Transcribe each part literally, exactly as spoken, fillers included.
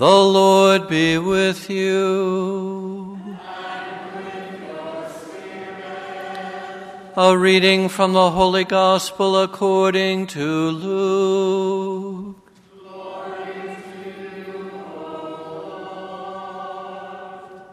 The Lord be with you. And with your spirit. A reading from the Holy Gospel according to Luke. Glory to you, O Lord.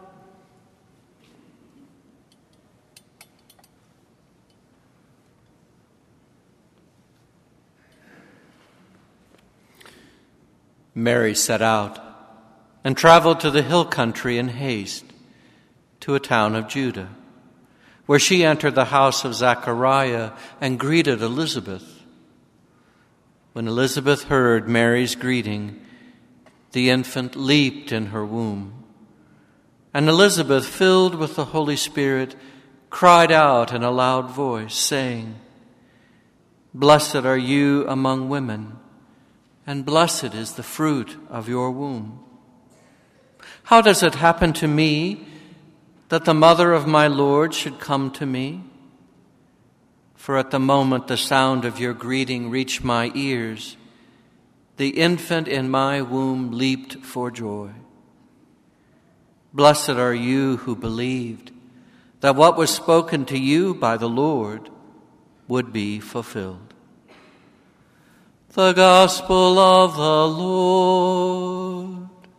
Mary set out and traveled to the hill country in haste to a town of Judah, where she entered the house of Zechariah and greeted Elizabeth. When Elizabeth heard Mary's greeting, the infant leaped in her womb. And Elizabeth, filled with the Holy Spirit, cried out in a loud voice, saying, "Blessed are you among women, and blessed is the fruit of your womb. How does it happen to me that the mother of my Lord should come to me? For at the moment the sound of your greeting reached my ears, the infant in my womb leaped for joy. Blessed are you who believed that what was spoken to you by the Lord would be fulfilled." The Gospel of the Lord.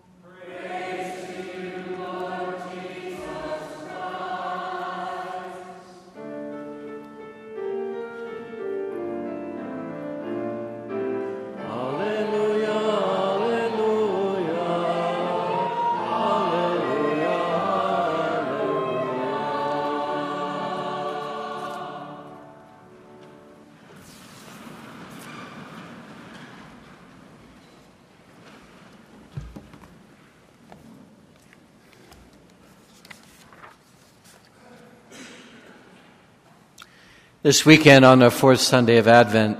This weekend, on the fourth Sunday of Advent,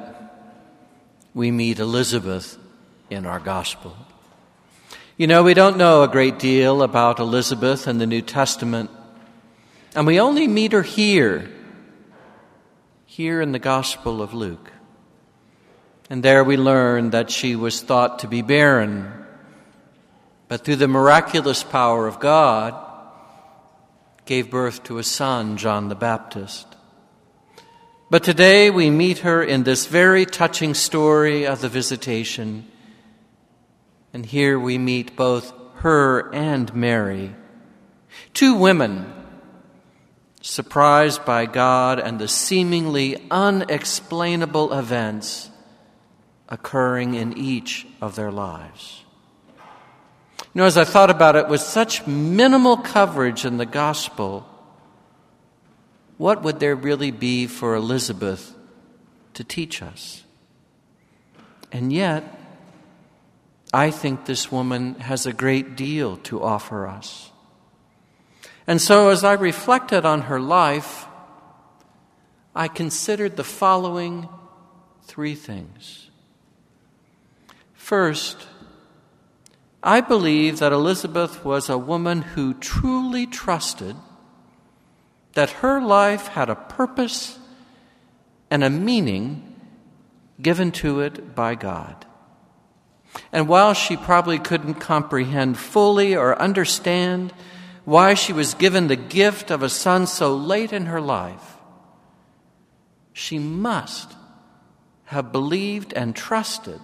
we meet Elizabeth in our gospel. You know, we don't know a great deal about Elizabeth in the New Testament, and we only meet her here, here in the Gospel of Luke. And there we learn that she was thought to be barren, but through the miraculous power of God, gave birth to a son, John the Baptist. But today we meet her in this very touching story of the visitation. And here we meet both her and Mary, two women surprised by God and the seemingly unexplainable events occurring in each of their lives. You know, as I thought about it, with such minimal coverage in the gospel, what would there really be for Elizabeth to teach us? And yet, I think this woman has a great deal to offer us. And so as I reflected on her life, I considered the following three things. First, I believe that Elizabeth was a woman who truly trusted that her life had a purpose and a meaning given to it by God. And while she probably couldn't comprehend fully or understand why she was given the gift of a son so late in her life, she must have believed and trusted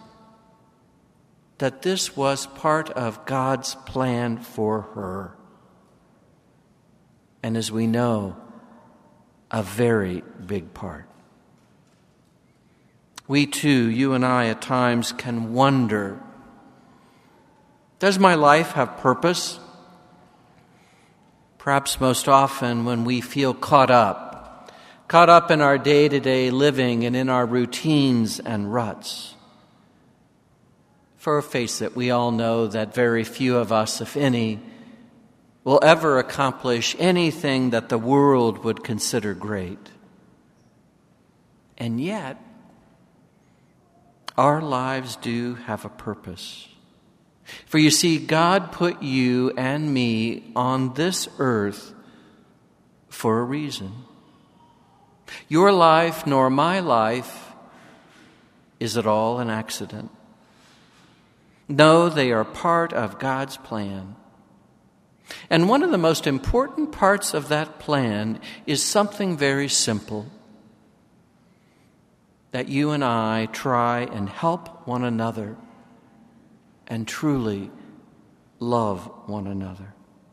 that this was part of God's plan for her. And as we know, a very big part. We too, you and I at times can wonder, does my life have purpose? Perhaps most often when we feel caught up, caught up in our day-to-day living and in our routines and ruts. For face it, we all know that very few of us, if any, will ever accomplish anything that the world would consider great. And yet, our lives do have a purpose. For you see, God put you and me on this earth for a reason. Your life nor my life is at all an accident. No, they are part of God's plan. And one of the most important parts of that plan is something very simple: that you and I try and help one another and truly love one another.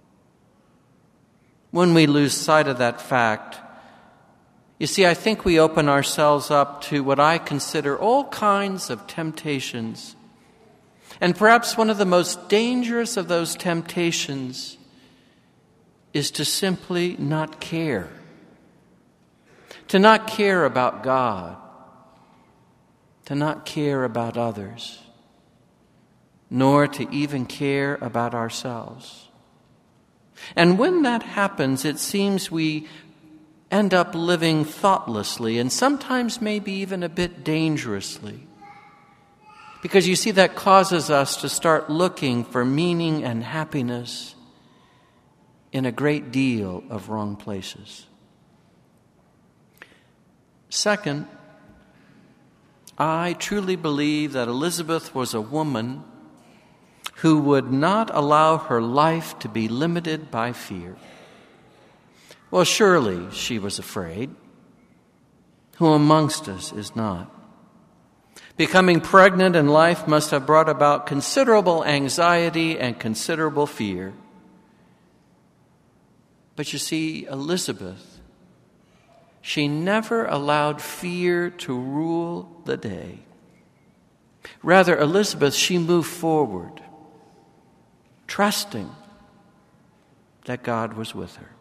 When we lose sight of that fact, you see, I think we open ourselves up to what I consider all kinds of temptations. And perhaps one of the most dangerous of those temptations is to simply not care. To not care about God. To not care about others. Nor to even care about ourselves. And when that happens, it seems we end up living thoughtlessly and sometimes maybe even a bit dangerously. Because you see, that causes us to start looking for meaning and happiness in a great deal of wrong places. Second, I truly believe that Elizabeth was a woman who would not allow her life to be limited by fear. Well, surely she was afraid. Who amongst us is not? Becoming pregnant in life must have brought about considerable anxiety and considerable fear. But you see, Elizabeth, she never allowed fear to rule the day. Rather, Elizabeth, she moved forward, trusting that God was with her.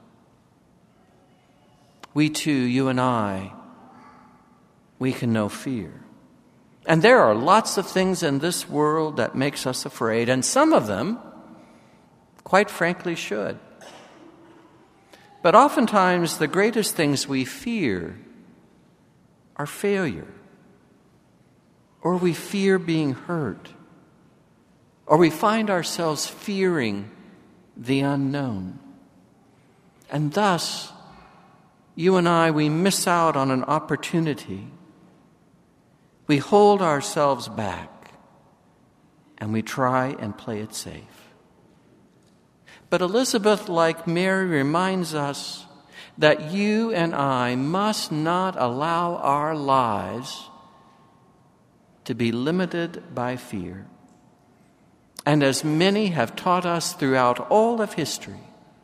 We too, you and I, we can know fear. And there are lots of things in this world that makes us afraid, and some of them, quite frankly, should. But oftentimes, the greatest things we fear are failure, or we fear being hurt, or we find ourselves fearing the unknown. And thus, you and I, we miss out on an opportunity. We hold ourselves back, and we try and play it safe. But Elizabeth, like Mary, reminds us that you and I must not allow our lives to be limited by fear. And as many have taught us throughout all of history,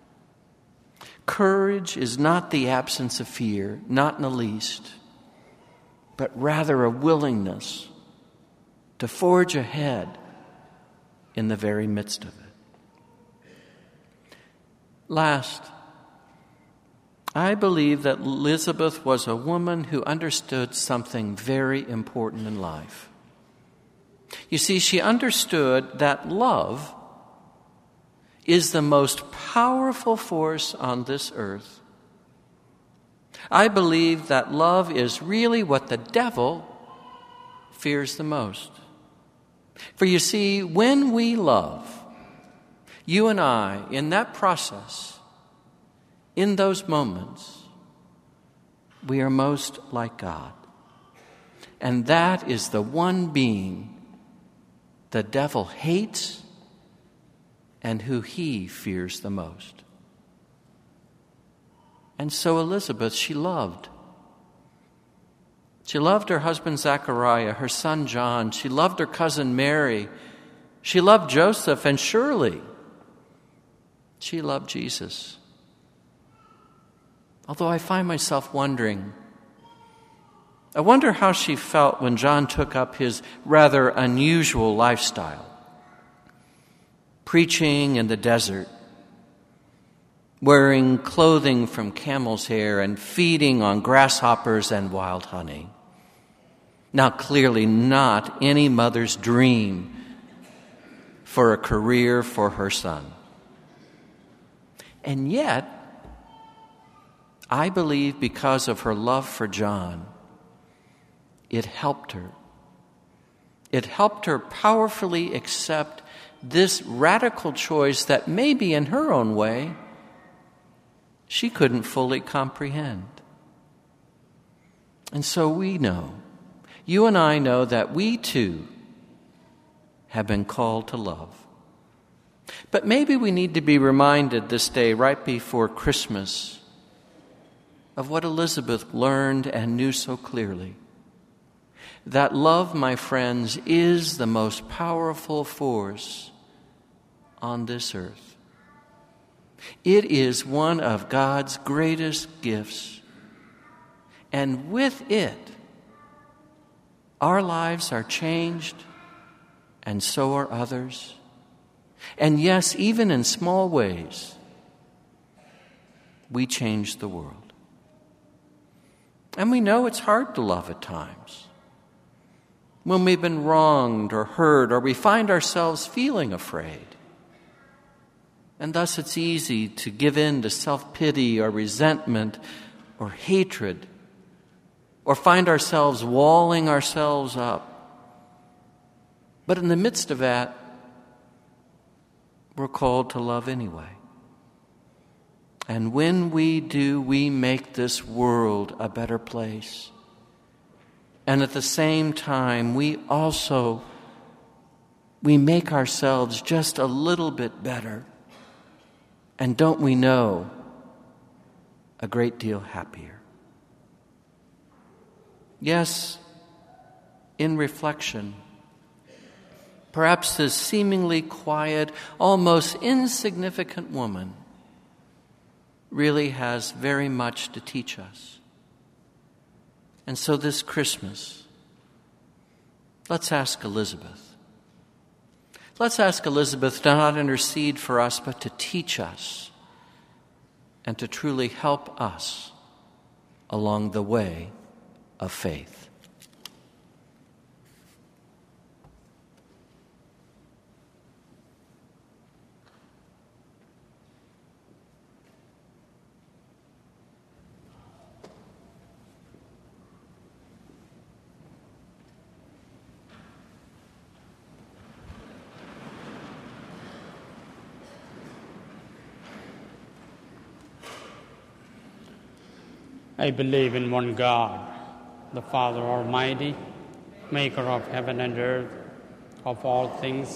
courage is not the absence of fear, not in the least, but rather a willingness to forge ahead in the very midst of it. Last, I believe that Elizabeth was a woman who understood something very important in life. You see, she understood that love is the most powerful force on this earth. I believe that love is really what the devil fears the most. For you see, when we love, you and I, in that process, in those moments, we are most like God. And that is the one being the devil hates and who he fears the most. And so Elizabeth, she loved. She loved her husband Zachariah, her son John. She loved her cousin Mary. She loved Joseph, and surely she loved Jesus. Although I find myself wondering, I wonder how she felt when John took up his rather unusual lifestyle, preaching in the desert, wearing clothing from camel's hair and feeding on grasshoppers and wild honey. Now, clearly not any mother's dream for a career for her son. And yet, I believe because of her love for John, it helped her. It helped her powerfully accept this radical choice that maybe in her own way she couldn't fully comprehend. And so we know, you and I know, that we too have been called to love. But maybe we need to be reminded this day, right before Christmas, of what Elizabeth learned and knew so clearly. That love, my friends, is the most powerful force on this earth. It is one of God's greatest gifts. And with it, our lives are changed, and so are others. And yes, even in small ways, we change the world. And we know it's hard to love at times. When we've been wronged or hurt, or we find ourselves feeling afraid. And thus it's easy to give in to self-pity or resentment or hatred, or find ourselves walling ourselves up. But in the midst of that, we're called to love anyway. And when we do, we make this world a better place. And at the same time, we also, we make ourselves just a little bit better. And don't we know, a great deal happier. Yes, in reflection, perhaps this seemingly quiet, almost insignificant woman really has very much to teach us. And so this Christmas, let's ask Elizabeth. Let's ask Elizabeth to not intercede for us, but to teach us and to truly help us along the way of faith. I believe in one God, the Father Almighty, maker of heaven and earth, of all things